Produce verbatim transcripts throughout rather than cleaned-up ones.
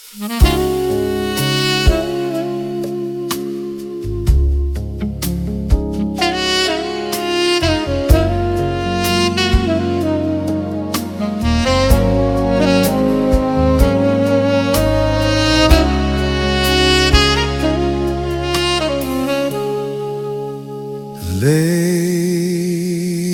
Lady,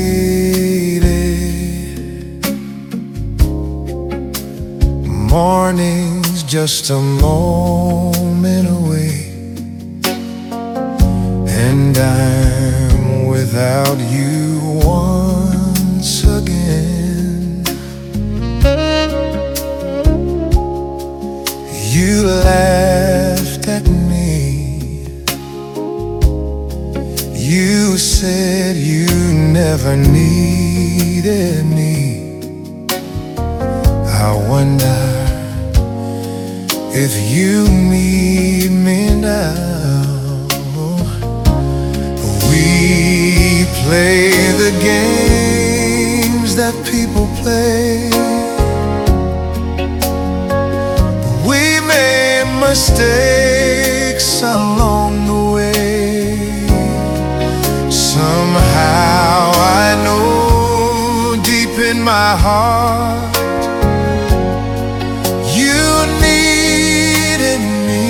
morning's just a moment away, and I'm without you once again. You laughed at me, you said you never needed me. I wonder if you need me now. We play the games that people play. We made mistakes along the way. Somehow I know deep in my heart you needed me.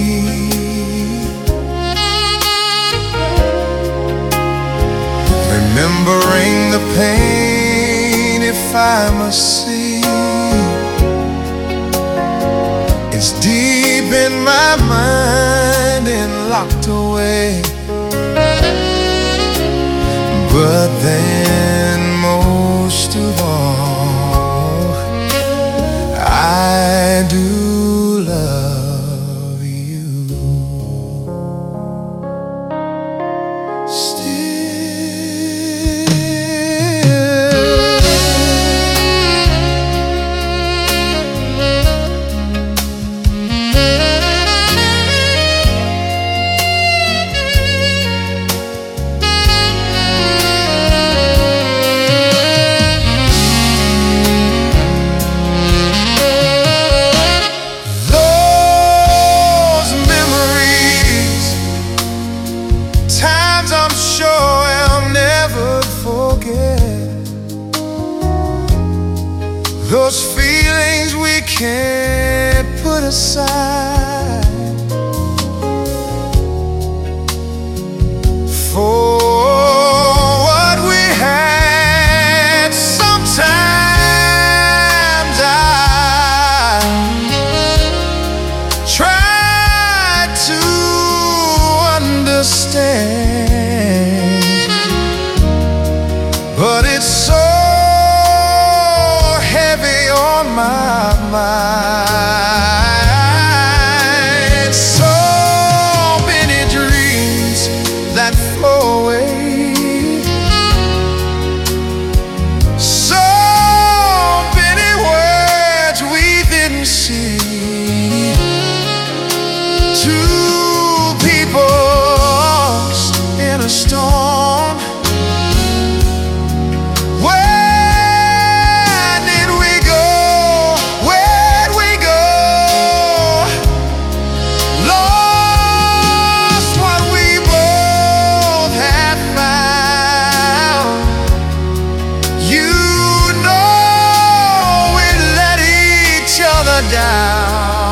Remembering the pain, if I must see, it's deep in my mind and locked away. But then most of all, I do love you still. I'm sure I'll never forget those feelings we can't put aside. For what we had, sometimes I try to understand, but it's so heavy on my mind. So many dreams that flow away, so many words we didn't see. Two people lost in a storm. Down.